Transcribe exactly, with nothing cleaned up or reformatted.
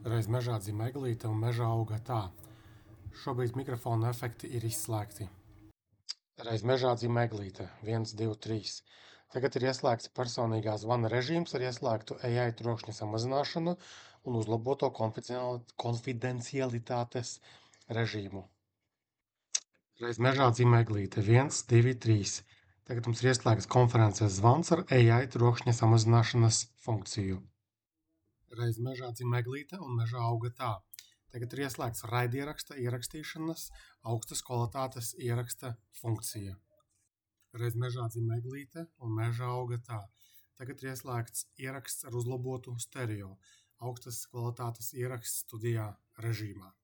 Reiz mežā dzima eglīte un mežā auga tā. Šobrīd mikrofona efekti ir izslēgti. Reiz mežā dzima eglīte. viens, divi, trīs. Tagad ir ieslēgts personīgā zvana režīms ar ieslēgtu A I trokšņa samazināšanu un uzlaboto konfidencialitātes režīmu. Reiz mežā dzima eglīte. viens, divi, trīs. Tagad mums ir ieslēgts konferences zvans ar A I trokšņa samazināšanas funkciju. Reiz mežā dzima eglīte un mežā auga tā. Tagad ir ieslēgts raidieraksta ierakstīšanas augstas kvalitātes ieraksta funkcija. Reiz mežā dzima eglīte un mežā auga tā. Tagad ir ieslēgts ieraksts ar uzlabotu stereo augstas kvalitātes ieraksts studijā režīmā.